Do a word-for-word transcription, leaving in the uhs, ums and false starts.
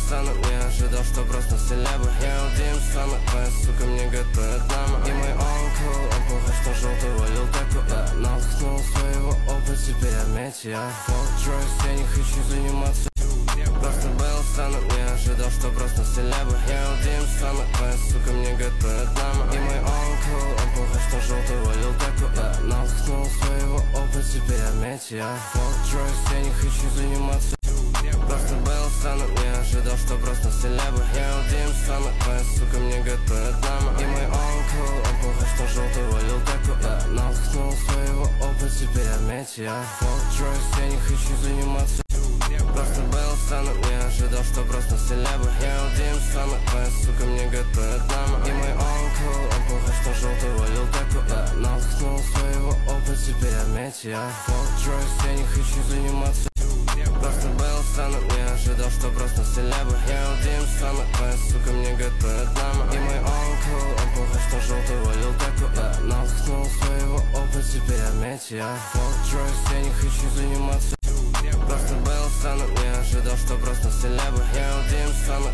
странно, не ожидал, что просто селебы. Я Дим Сана, моя сука мне готовит мама. И мой онкл, он плохо, что желтый валил таку. Я наткнул своего опыта, теперь отметь я Фолк Тройс, я не хочу заниматься. Просто был странно, не ожидал, что просто селебы. Я Дим Сана, моя сука мне готовит мама. И мой онкл, он плохо, что желтый валил таку. Я наткнул своего опыта, теперь отметь я Фолк Тройс, я не хочу заниматься. Просто был странно, не ожидал, что просто селебы. Я Дим Сана, моя сука мне готовит мама. И мой онкл, он плохо, что желтый валил таку. Я наткнул своего опыта, теперь отметь я Фолк Тройс, я не хочу заниматься. Просто был странно, не ожидал, что просто селебы. Я Дим Сана, моя сука мне готовит мама. И мой онкл, он плохо, что желтый валил таку. Я наткнул своего опыта, теперь отметь я Фолк Тройс, я не хочу заниматься. Просто был странно, не ожидал, что просто селебы. Я Дим Сана, моя сука мне готовит мама. И мой онкл, он плохо, что желтый валил таку. Я наткнул своего опыта, теперь отметь я Фолк Тройс, я не хочу заниматься. Просто был странно, не ожидал, что просто селебы. Я Дим Сана,